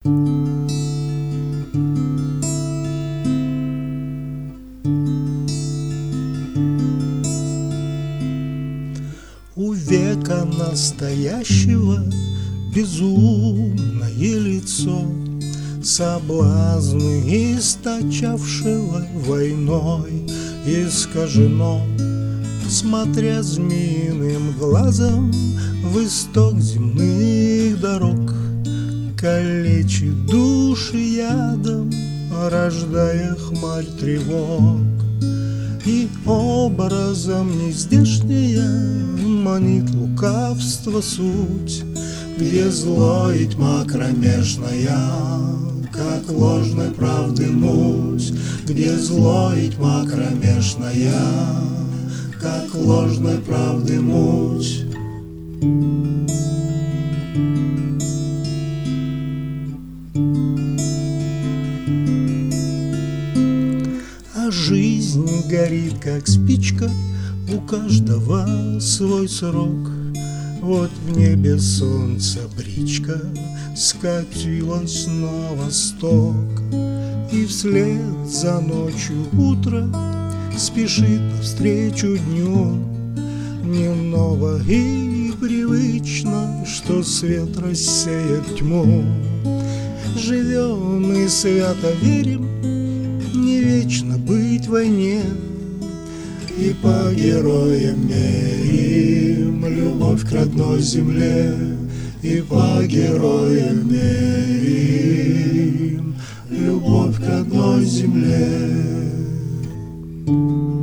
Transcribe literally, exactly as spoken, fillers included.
У века настоящего безумное лицо, соблазны источавшего войной искажено, смотря змеиным глазом в исток земных дорог, калечит души ядом, рождая хмарь тревог. И образом нездешняя манит лукавство суть, где зло и тьма кромешная, как ложной правды муть, где зло и тьма кромешная, как ложной правды муть. А жизнь горит, как спичка, у каждого свой срок. Вот в небе солнце бричка скатилась на восток, и вслед за ночью утро спешит навстречу дню. Не ново и привычно, что свет рассеет тьму. Живем и свято верим, не вечно быть в войне, и по героям мерим любовь к родной земле, и по героям мерим любовь к родной земле.